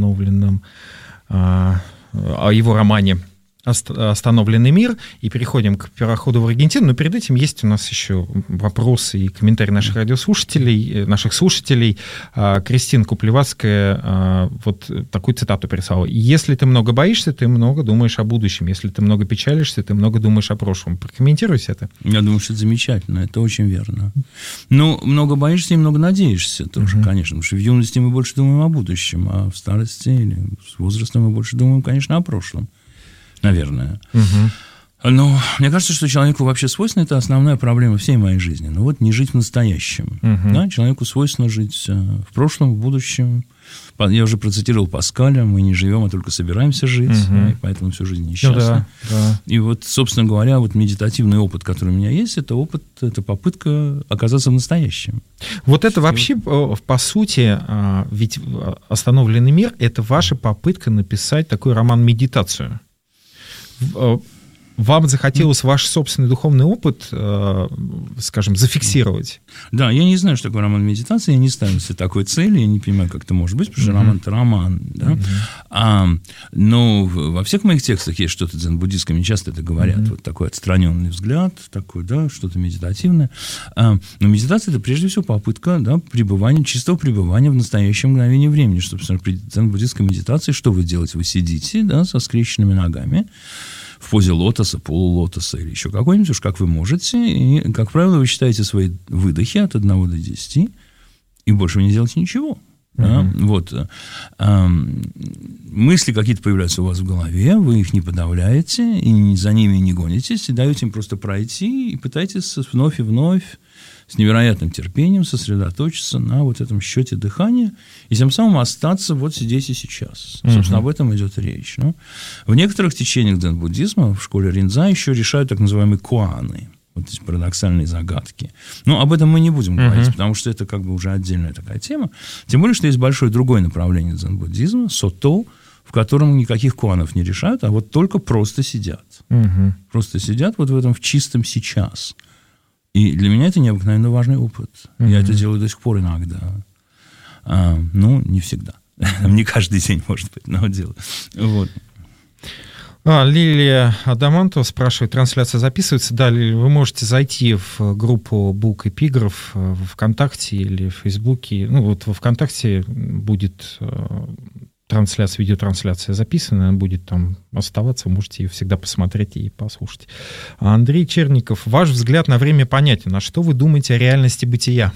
о его романе «Остановленный мир», и переходим к переходу в Аргентину. Но перед этим есть у нас еще вопросы и комментарии наших радиослушателей, наших слушателей. Кристина Куплевацкая вот такую цитату прислала: «Если ты много боишься, ты много думаешь о будущем. Если ты много печалишься, ты много думаешь о прошлом». Прокомментируйте это. Я думаю, что это замечательно, это очень верно. Ну, много боишься и много надеешься тоже, конечно, потому что в юности мы больше думаем о будущем, а в старости или с возрастом мы больше думаем, конечно, о прошлом. Наверное. Ну, мне кажется, что человеку вообще свойственно, это основная проблема всей моей жизни. Ну вот не жить в настоящем. Да? Человеку свойственно жить в прошлом, в будущем. Я уже процитировал Паскаля, мы не живем, а только собираемся жить, да, и поэтому всю жизнь несчастны. Да. И вот, собственно говоря, вот медитативный опыт, который у меня есть, это попытка оказаться в настоящем. Вот это вообще, по сути, ведь «Остановленный мир» — это ваша попытка написать такой роман-медитацию. Вам захотелось ваш собственный духовный опыт, скажем, зафиксировать? Да, я не знаю, что такое роман медитации, я не ставлю себе такой цели, я не понимаю, как это может быть, потому что роман – это роман. Да? Но во всех моих текстах есть что-то дзен-буддистское, мне часто это говорят, вот такой отстраненный взгляд, такой, да, что-то медитативное. Но медитация – это прежде всего попытка, да, чистого пребывания в настоящем мгновении времени. Что, собственно, при дзен-буддистской медитации что вы делаете? Вы сидите, да, со скрещенными ногами, в позе лотоса, полулотоса или еще какой-нибудь, уж как вы можете. И, как правило, вы считаете свои выдохи от 1 до 10, и больше вы не делаете ничего. Да? Вот. Мысли какие-то появляются у вас в голове, вы их не подавляете, и за ними не гонитесь, и даете им просто пройти, и пытаетесь вновь и вновь с невероятным терпением сосредоточиться на вот этом счете дыхания и тем самым остаться вот здесь и сейчас. Собственно, об этом идет речь. Ну, в некоторых течениях дзен-буддизма в школе Ринза еще решают так называемые куаны, вот эти парадоксальные загадки. Но об этом мы не будем говорить, потому что это как бы уже отдельная такая тема. Тем более, что есть большое другое направление дзен-буддизма, сото, в котором никаких куанов не решают, а вот только просто сидят. Просто сидят вот в этом в чистом сейчас. И для меня это необыкновенно важный опыт. Я это делаю до сих пор иногда. Ну, не всегда. Не каждый день, может быть, но делаю. Вот. Лилия Адамантова спрашивает, трансляция записывается? Да, Лилия, вы можете зайти в группу Бук Эпиграф в ВКонтакте или в Фейсбуке. Ну, вот во ВКонтакте будет видеотрансляция записана, она будет там оставаться, вы можете ее всегда посмотреть и послушать. Андрей Черников, ваш взгляд на время понятен. А что вы думаете о реальности бытия?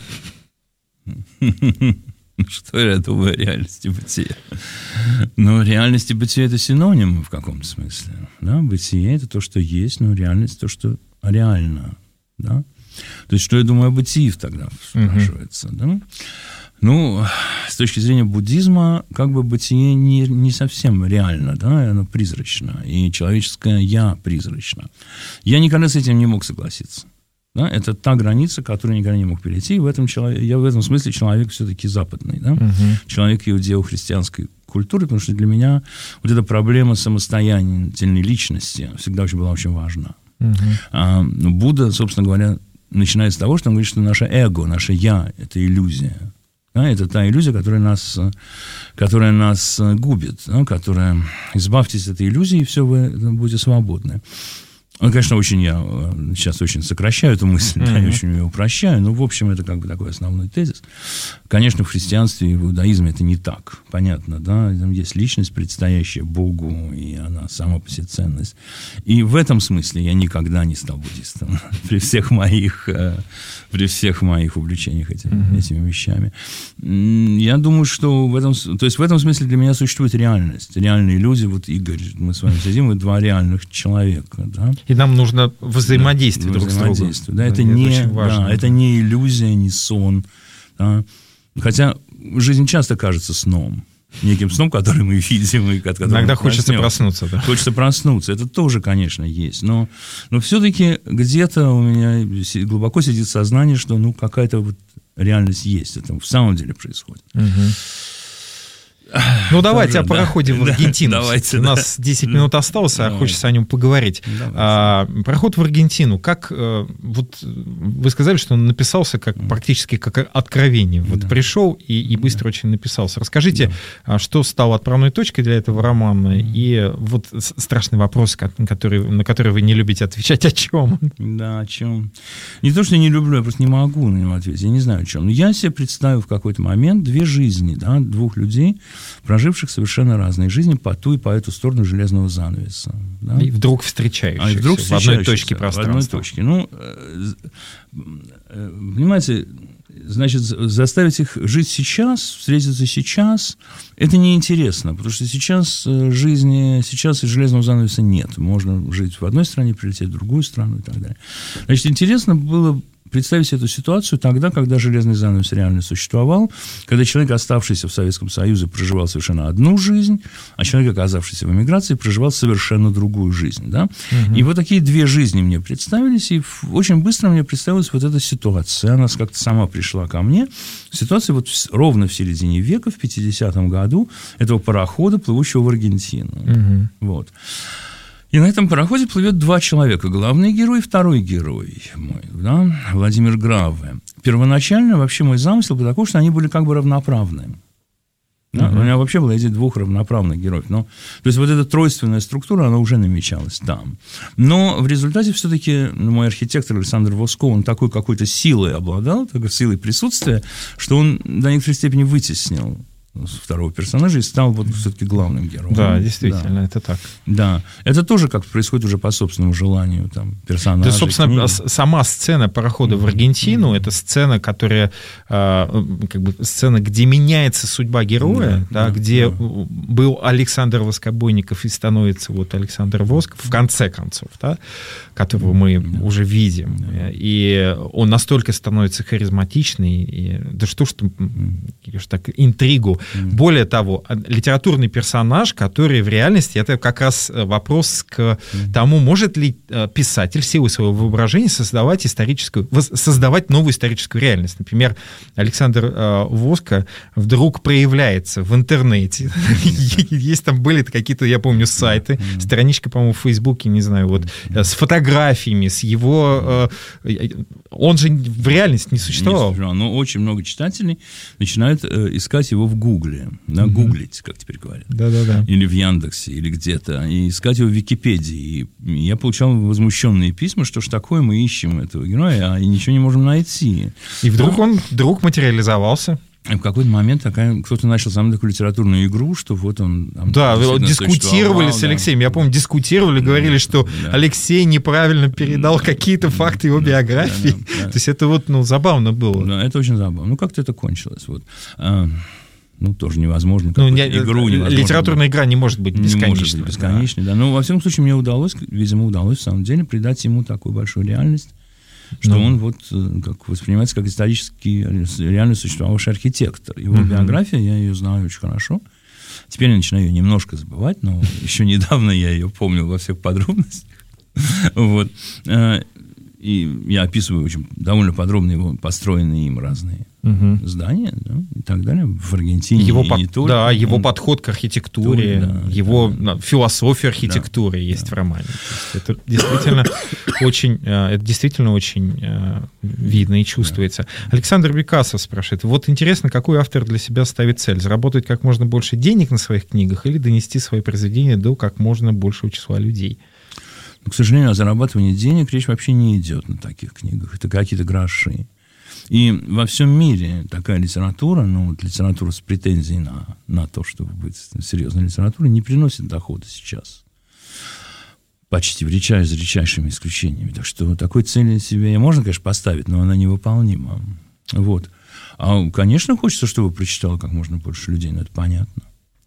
Что я думаю о реальности бытия? Ну, реальности бытия — это синоним в каком-то смысле. Да? Бытие — это то, что есть, но реальность — то, что реально. Да? То есть, что я думаю о бытии тогда, спрашивается. Да? Ну, с точки зрения буддизма, как бы бытие не совсем реально, да, оно призрачно, и человеческое «я» призрачно. Я никогда с этим не мог согласиться. Да? Это та граница, которую я никогда не мог перейти, и я в этом смысле человек все-таки западный, да? Человек иудео-христианской культуры, потому что для меня вот эта проблема самостоятельной личности всегда была очень важна. Будда, собственно говоря, начинает с того, что он говорит, что наше эго, наше «я» — это иллюзия. Да, это та иллюзия, которая нас губит, да, которая... Избавьтесь от этой иллюзии, и все, вы будете свободны. Ну, конечно, я сейчас очень сокращаю эту мысль, да, я очень ее упрощаю, но, в общем, это как бы такой основной тезис. Конечно, в христианстве и в иудаизме это не так, понятно, да, там есть личность, предстоящая Богу, и она сама по себе ценность. И в этом смысле я никогда не стал буддистом, при всех моих увлечениях этими вещами. Я думаю, что в этом смысле для меня существует реальность, реальные люди, вот Игорь, мы с вами сидим, мы два реальных человека, да. И нам нужно взаимодействовать друг с другом. Да, это не иллюзия, не сон. Да. Хотя жизнь часто кажется сном. Неким сном, который мы видим. И от которого иногда хочется проснуться. Да. Хочется проснуться. Это тоже, конечно, есть. Но все-таки где-то у меня глубоко сидит сознание, что какая-то вот реальность есть. Это в самом деле происходит. Ну, давайте о пароходе в Аргентину. У нас 10 минут осталось, а хочется о нем поговорить. Пароход в Аргентину. Как, вот вы сказали, что он написался практически как откровение. Вот пришел и быстро очень написался. Расскажите, что стало отправной точкой для этого романа? И вот страшный вопрос, на который вы не любите отвечать, о чем? Да, о чем? Не то, что я не люблю, я просто не могу на него ответить. Я не знаю, о чем. Но я себе представил в какой-то момент две жизни, да, двух людей, проживших совершенно разные жизни по ту и по эту сторону железного занавеса. Да? И вдруг встречающихся в одной точке пространства. В одной точке. Понимаете, значит, заставить их жить сейчас, встретиться сейчас, это неинтересно, потому что сейчас жизни, сейчас и железного занавеса нет. Можно жить в одной стране, прилететь в другую страну и так далее. Значит, интересно было представить эту ситуацию тогда, когда железный занавес реально существовал, когда человек, оставшийся в Советском Союзе, проживал совершенно одну жизнь, а человек, оказавшийся в эмиграции, проживал совершенно другую жизнь. Да? И вот такие две жизни мне представились, и очень быстро мне представилась вот эта ситуация. Она как-то сама пришла ко мне. Ситуация вот ровно в середине века, в 50-м году, этого парохода, плывущего в Аргентину. Вот. И на этом пароходе плывет два человека. Главный герой и второй герой мой, да, Владимир Граве. Первоначально вообще мой замысел был такой, что они были как бы равноправны. Да? У меня вообще было эти двух равноправных героев. То есть вот эта тройственная структура, она уже намечалась там. Но в результате все-таки мой архитектор Александр Воско, он такой какой-то силой обладал, такой силой присутствия, что он до некоторой степени вытеснил второго персонажа и стал вот все-таки главным героем. Да, действительно, это так. Да, это тоже как происходит уже по собственному желанию там, персонажа. Да, собственно, сама сцена парохода в Аргентину, это сцена, которая, как бы, сцена, где меняется судьба героя, где был Александр Воскобойников и становится вот Александр Восков, в конце концов, да, которого мы уже видим. И он настолько становится харизматичный, и, да что ж так, интригу. Более того, литературный персонаж, который в реальности, это как раз вопрос к тому, может ли писатель в силу своего воображения создавать новую историческую реальность. Например, Александр Воско вдруг проявляется в интернете. Есть там были какие-то, я помню, сайты, страничка, по-моему, в Фейсбуке, не знаю, вот, с фотографиями, с его... Он же в реальности не существовал. Но очень много читателей начинают искать его в Гугле, гуглить, как теперь говорят. Да-да-да. Или в Яндексе, или где-то, и искать его в Википедии. И я получал возмущенные письма, что ж такое, мы ищем этого героя, а ничего не можем найти. И вдруг он материализовался. И в какой-то момент кто-то начал самую такую литературную игру, что вот он... Да, дискутировали с Алексеем. Я помню, говорили, что Алексей неправильно передал какие-то факты его биографии. То есть это вот, забавно было. Да, это очень забавно. Как-то это кончилось. Вот. Тоже невозможно. Игру невозможно. Литературная игра не может быть бесконечной. Не может быть бесконечной, да. Но, во всяком случае, мне удалось, в самом деле, придать ему такую большую реальность, что он вот как воспринимается как исторически реально существовавший архитектор. Его биография, я ее знаю очень хорошо. Теперь я начинаю ее немножко забывать, но еще недавно я ее помнил во всех подробностях. Вот. И я описываю очень довольно подробно его построенные им разные здания, да, и так далее, в Аргентине и не только. Да, его подход к архитектуре, его философия архитектуры есть в романе. Это действительно очень видно и чувствуется. Александр Бекасов спрашивает, вот интересно, какой автор для себя ставит цель? Заработать как можно больше денег на своих книгах или донести свои произведения до как можно большего числа людей? К сожалению, о зарабатывании денег речь вообще не идет на таких книгах. Это какие-то гроши. И во всем мире такая литература, литература с претензией на то, чтобы быть серьезной литературой, не приносит дохода сейчас. Почти за редчайшими исключениями. Так что такой цели себе можно, конечно, поставить, но она невыполнима. Вот. А, конечно, хочется, чтобы прочитало как можно больше людей, но это понятно.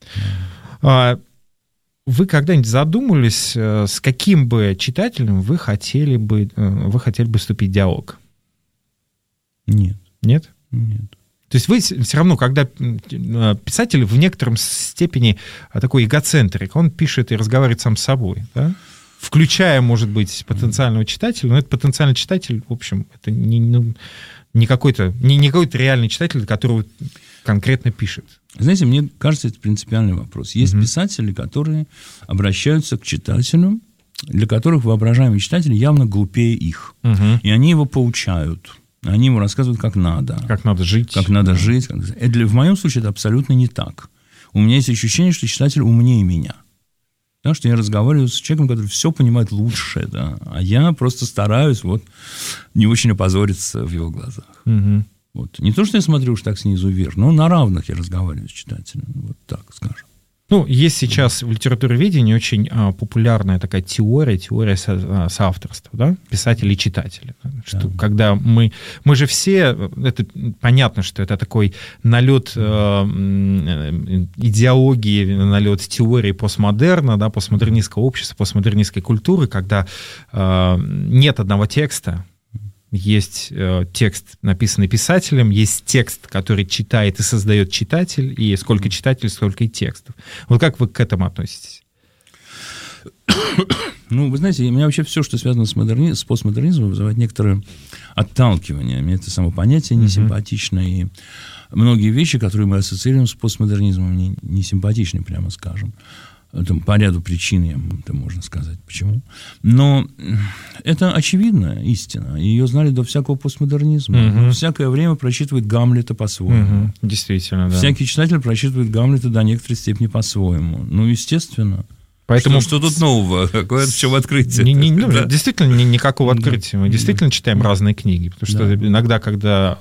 Вы когда-нибудь задумывались, с каким бы читателем вы хотели бы вступить в диалог? Нет. Нет? Нет. То есть вы все равно, когда писатель в некотором степени такой эгоцентрик, он пишет и разговаривает сам с собой, да? Включая, может быть, потенциального читателя, но этот потенциальный читатель, в общем, это не какой-то реальный читатель, которого конкретно пишет. Знаете, мне кажется, это принципиальный вопрос. Есть писатели, которые обращаются к читателю, для которых воображаемый читатель явно глупее их. И они его поучают. Они ему рассказывают, как надо. Как надо жить. Как надо жить. В моем случае это абсолютно не так. У меня есть ощущение, что читатель умнее меня. Да, что я разговариваю с человеком, который все понимает лучше, да, а я просто стараюсь не очень опозориться в его глазах. Вот. Не то, что я смотрю уж так снизу вверх, но на равных я разговариваю с читателем. Вот так скажем. Ну, есть сейчас в литературоведении очень популярная такая теория соавторства, да, писателя и читателя. Что когда мы же все, это понятно, что это такой налет идеологии, налет теории постмодерна, да, постмодернистского общества, постмодернистской культуры, когда нет одного текста. Есть текст, написанный писателем, есть текст, который читает и создает читатель, и сколько читателей, столько и текстов. Вот как вы к этому относитесь? Ну, вы знаете, у меня вообще все, что связано с постмодернизмом, вызывает некоторое отталкивание. Мне это само понятие несимпатично, и многие вещи, которые мы ассоциируем с постмодернизмом, мне не симпатичны, прямо скажем. Там, по ряду причин, это можно сказать, почему. Но это очевидная истина. Ее знали до всякого постмодернизма. Всякое время прочитывает Гамлета по-своему. Действительно, да. Всякий читатель прочитывает Гамлета до некоторой степени по-своему. Ну, естественно. Поэтому... Что тут нового? Какое в чем открытие? Да. Действительно, никакого открытия. Мы действительно читаем разные книги. Потому что иногда, когда...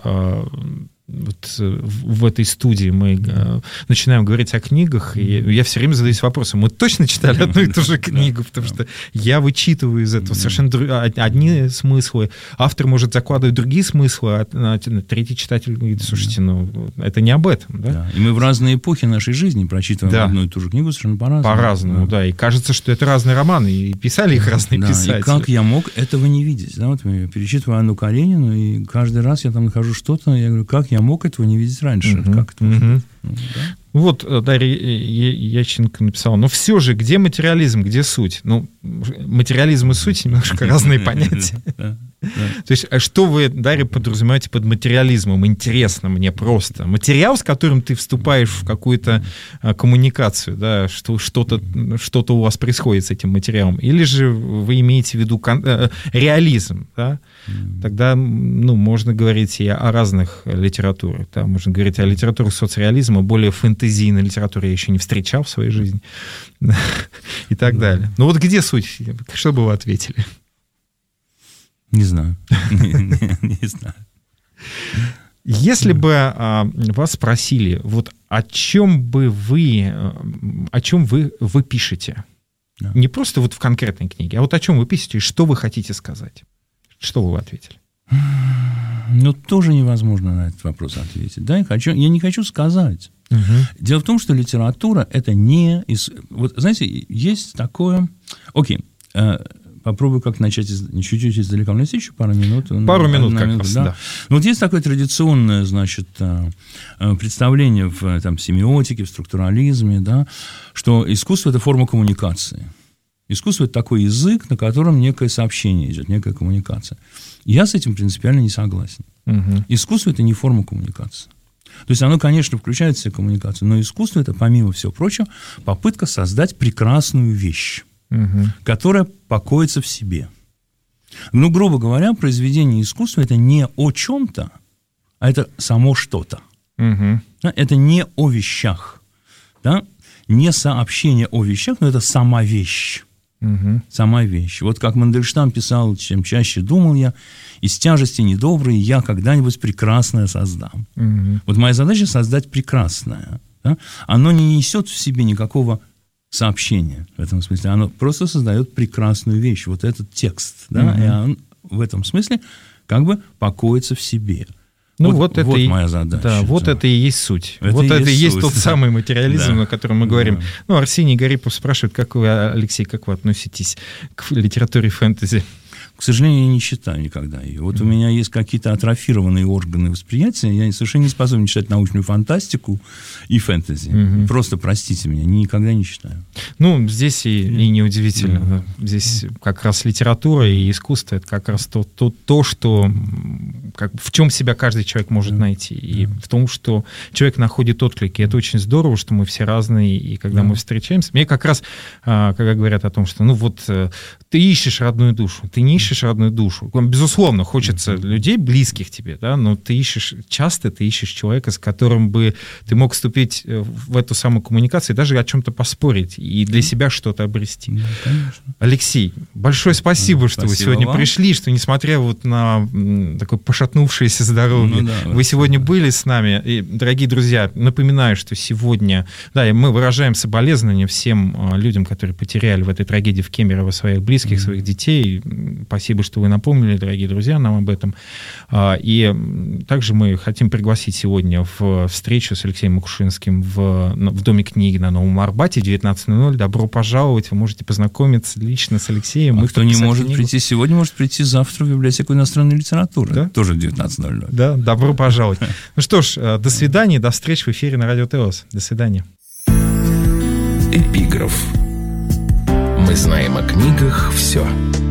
Вот в этой студии мы начинаем говорить о книгах, и я все время задаюсь вопросом, мы точно читали одну и ту же книгу, потому что я вычитываю из этого совершенно одни смыслы, автор может закладывать другие смыслы, а третий читатель говорит, слушайте, ну, это не об этом. Да? И мы в разные эпохи нашей жизни прочитываем одну и ту же книгу совершенно по-разному. По-разному, да, и кажется, что это разные романы, и писали их разные писатели. И как я мог этого не видеть? Да? Вот я перечитываю Анну Каренину, и каждый раз я там нахожу что-то, я говорю, как я мог этого не видеть раньше? Как это? Да? Вот Дарья Яченко написала, но все же, где материализм, где суть? Ну, материализм и суть немножко разные понятия. То есть, что вы, Дарья, подразумеваете под материализмом? Интересно мне просто. Материал, с которым ты вступаешь в какую-то коммуникацию, да, что-то у вас происходит с этим материалом. Или же вы имеете в виду реализм, да? Тогда, ну, можно говорить и о разных литературах. Да? Можно говорить о литературе соцреализма, более фэнтезийной литературе я еще не встречал в своей жизни. И так далее. Ну вот где суть? Что бы вы ответили? Не знаю. Не знаю. Если бы вас спросили, вот о чем вы пишете? Не просто вот в конкретной книге, а вот о чем вы пишете и что вы хотите сказать? Что бы вы ответили? Ну, тоже невозможно на этот вопрос ответить. Да, я не хочу сказать. Дело в том, что литература — это не... Вот, знаете, есть такое... Окей, попробую как начать чуть-чуть издалека. У нас еще пару минут. Пару минут как раз, да. Ну, вот есть такое традиционное, значит, представление в семиотике, в структурализме, да, что искусство — это форма коммуникации. Искусство — это такой язык, на котором некое сообщение идет, некая коммуникация. Я с этим принципиально не согласен. Искусство — это не форма коммуникации. То есть оно, конечно, включает в себя коммуникацию, но искусство — это, помимо всего прочего, попытка создать прекрасную вещь, которая покоится в себе. Ну, грубо говоря, произведение искусства — это не о чем-то, а это само что-то. Да? Это не о вещах. Да? Не сообщение о вещах, но это сама вещь. Сама вещь. Вот как Мандельштам писал, чем чаще думал я, из тяжести недоброй я когда-нибудь прекрасное создам. Вот моя задача — создать прекрасное. Да? Оно не несет в себе никакого сообщения в этом смысле. Оно просто создает прекрасную вещь. Вот этот текст. Да? И он в этом смысле как бы покоится в себе. Ну, вот это моя задача. Да, вот это и есть суть. Это и есть тот самый материализм, о котором мы говорим. Ну, Арсений Гарипов спрашивает, как вы, Алексей, как вы относитесь к литературе фэнтези? К сожалению, я не читаю никогда ее. Вот у меня есть какие-то атрофированные органы восприятия, я совершенно не способен читать научную фантастику и фэнтези. Просто, простите меня, никогда не читаю. Ну, здесь и неудивительно. Здесь как раз литература и искусство — это как раз то что, в чем себя каждый человек может найти. И в том, что человек находит отклики. Это очень здорово, что мы все разные, и когда мы встречаемся... Мне как раз, когда говорят о том, что, ну вот, ты ищешь родную душу, ты не ищешь ищешь родную душу. Безусловно, хочется людей, близких тебе, да, но часто ты ищешь человека, с которым бы ты мог вступить в эту самую коммуникацию и даже о чем-то поспорить и для себя что-то обрести. Да, конечно. Алексей, большое спасибо, что вы сегодня пришли, что несмотря вот на такое пошатнувшееся здоровье, вы сегодня были с нами. И, дорогие друзья, напоминаю, что сегодня, мы выражаем соболезнования всем людям, которые потеряли в этой трагедии в Кемерово своих близких, своих детей. Спасибо, что вы напомнили, дорогие друзья, нам об этом. И также мы хотим пригласить сегодня в встречу с Алексеем Макушинским в Доме книги на Новом Арбате 19:00. Добро пожаловать, вы можете познакомиться лично с Алексеем. Кто не может прийти сегодня, может прийти завтра в библиотеку иностранной литературы. Да? Тоже в 19:00. Да, добро пожаловать. Ну что ж, до свидания, до встречи в эфире на Радио ТЭОС. До свидания. Эпиграф. Мы знаем о книгах все.